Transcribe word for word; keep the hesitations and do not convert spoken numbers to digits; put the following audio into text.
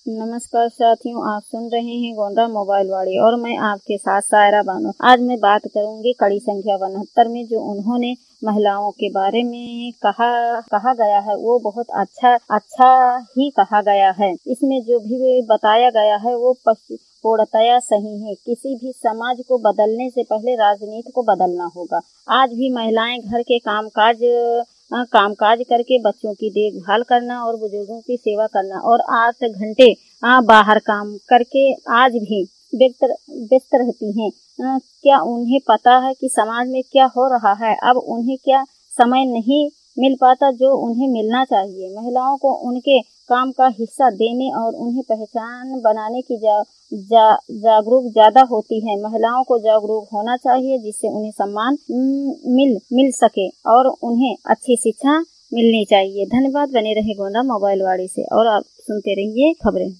नमस्कार साथियों, आप सुन रहे हैं गोंडा मोबाइल वाड़ी और मैं आपके साथ सायरा बानो। आज मैं बात करूंगी कड़ी संख्या उनहत्तर में जो उन्होंने महिलाओं के बारे में कहा कहा गया है वो बहुत अच्छा अच्छा ही कहा गया है। इसमें जो भी बताया गया है वो पूर्णतया सही है। किसी भी समाज को बदलने से पहले राजनीति को बदलना होगा। आज भी महिलाएं घर के कामकाज कामकाज करके बच्चों की देखभाल करना और बुजुर्गों की सेवा करना और आठ घंटे बाहर काम करके आज भी व्यस्त व्यस्त रहती हैं। क्या उन्हें पता है कि समाज में क्या हो रहा है? अब उन्हें क्या समय नहीं मिल पाता जो उन्हें मिलना चाहिए? महिलाओं को उनके काम का हिस्सा देने और उन्हें पहचान बनाने की जा, जा, जागरूक ज़्यादा होती है। महिलाओं को जागरूक होना चाहिए जिससे उन्हें सम्मान मिल मिल सके और उन्हें अच्छी शिक्षा मिलनी चाहिए। धन्यवाद। बने रहे गोंडा मोबाइल वाड़ी से और आप सुनते रहिए खबरें।